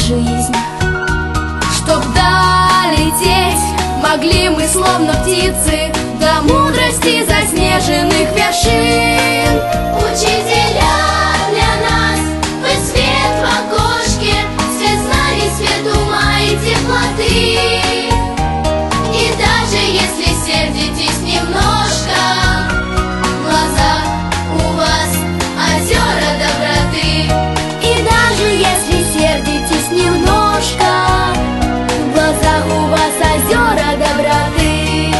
жизнь. Чтоб долететь, могли мы, словно птицы, до мудрости заснеженных вершин. Учителя для нас, вы свет в окошке, свет знаний, свет ума и теплоты. И даже если сердитесь немножко, в глазах у вас озера доброты. И даже если сердитесь немножко, в глазах у вас озера доброты.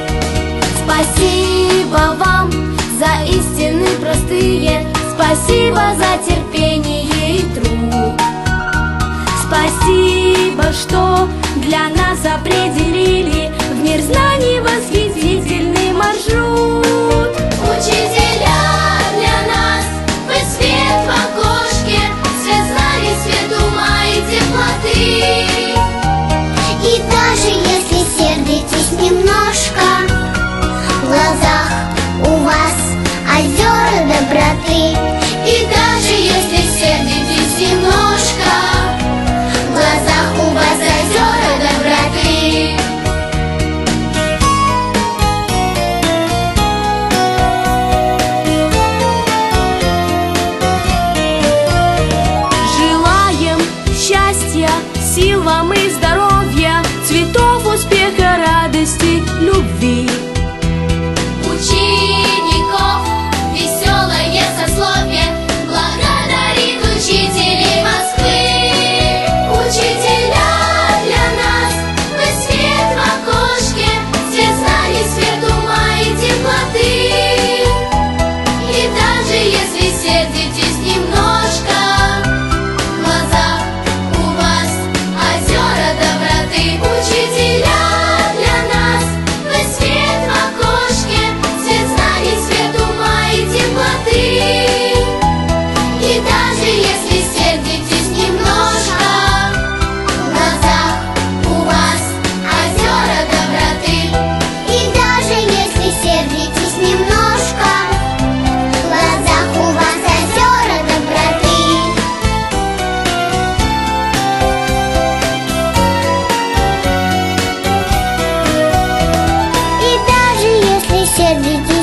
Спасибо вам за истины простые, спасибо за терпение и труд. Спасибо, что для нас определили в мир знаний восхитительный маршрут. Учителя для нас, вы свет в окошке, свет знаний, свет ума и теплоты. И даже если сердитесь немножко, в глазах у вас озера доброты. И даже если сердитесь немножко, в глазах у вас озера доброты. Желаем счастья, сил вам и здоровья, цветов успеха, радости, любви. Учеников веселое сословие благодарит учителей Москвы. Учителя для нас, вы свет в окошке, свет знаний, свет ума и теплоты. И даже если сердитесь немножко, в глазах у вас озера доброты. Учителя для нас, вы свет в окошке, свет знаний, свет ума и теплоты. И даже если сердитесь немножко, в глазах у вас озера доброты. И даже если сердитесь немножко, в глазах у вас озера доброты. И даже если сердитесь